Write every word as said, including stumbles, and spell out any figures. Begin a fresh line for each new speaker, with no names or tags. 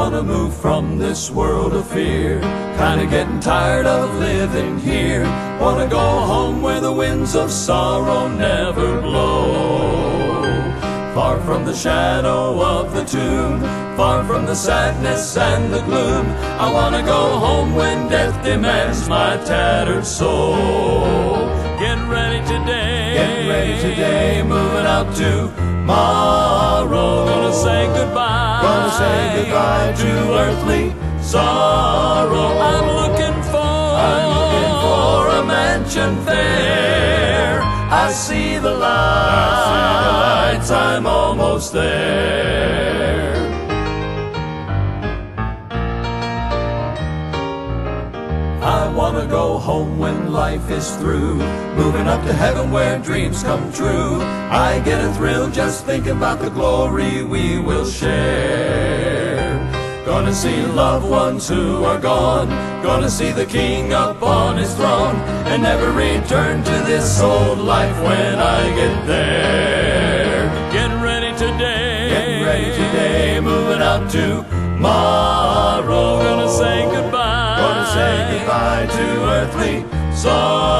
wanna move from this world of fear. Kinda getting tired of living here. Wanna go home where the winds of sorrow never blow. Far from the shadow of the tomb, far from the sadness and the gloom. I wanna go home when death demands my tattered soul. Getting ready today, getting ready today, moving out tomorrow. Gonna say goodbye, gonna say goodbye to earthly sorrow. I'm looking for, I'm looking for a mansion fair. I see the lights, I'm almost there. I wanna go home when life is through, moving up to heaven where dreams come true. I get a thrill just thinking about the glory we will share. Gonna see loved ones who are gone, gonna see the King up on his throne, and never return to this old life when I get there. Getting ready today, getting ready today, moving out tomorrow. Gonna say goodbye, gonna say goodbye to earthly sorrow.